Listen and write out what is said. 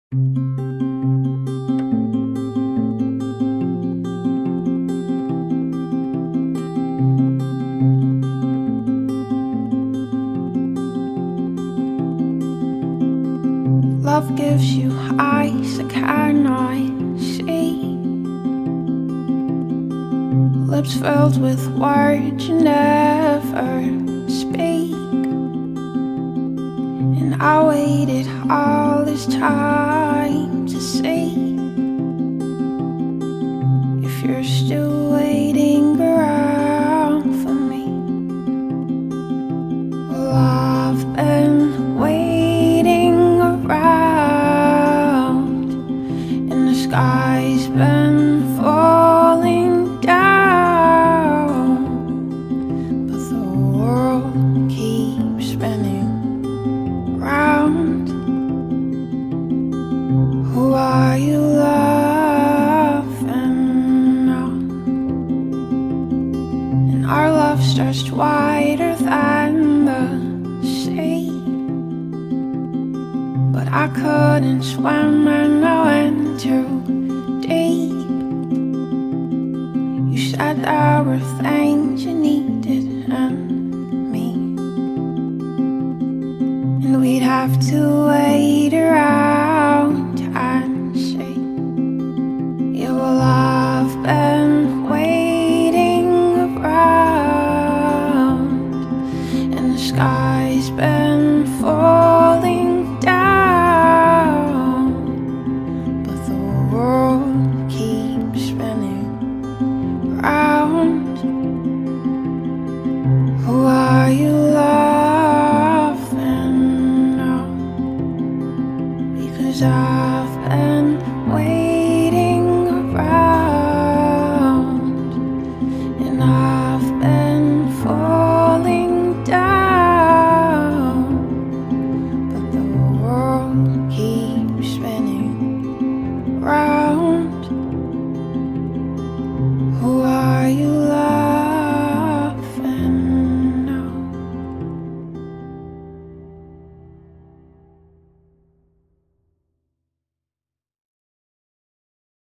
Love gives you eyes I cannot see, lips filled with words you never speak. And I waited all this time to see if you're still waiting around for me. Well, I've been waiting around, and the sky's been falling down, but the world keeps spinning round. Who are you loving now? And our love stretched wider than the sea, but I couldn't swim and I went too deep. You said there were things you needed in me, and we'd have to wait around and see. Yeah, well, I've been waiting around, and the sky's been falling down, but the world keeps spinning round. Who are you loving now? Because I've been waiting